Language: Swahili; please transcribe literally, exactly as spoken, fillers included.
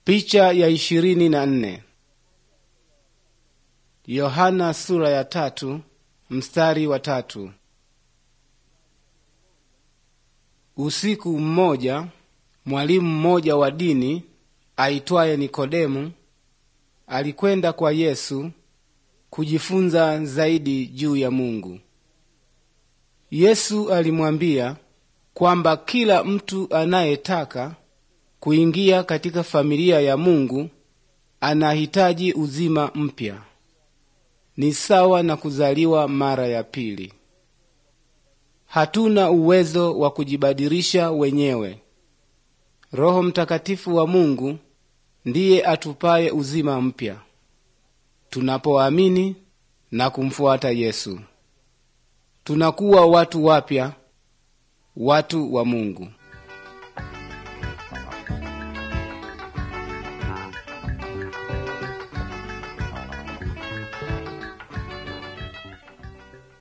Picha ya ishirini na nne. Yohana sura ya tatu mstari wa tatu. Usiku mmoja, mwalimu mmoja wa dini aitwaye Nikodemu alikwenda kwa Yesu kujifunza zaidi juu ya Mungu. Yesu alimwambia kwamba kila mtu anayetaka kuingia katika familia ya Mungu anahitaji uzima mpya. Ni sawa na kuzaliwa mara ya pili. Hatuna uwezo wa kujibadilisha wenyewe. Roho Mtakatifu wa Mungu ndiye atupaye uzima mpya tunapoamini na kumfuata Yesu. Tunakuwa watu wapya, watu wa Mungu.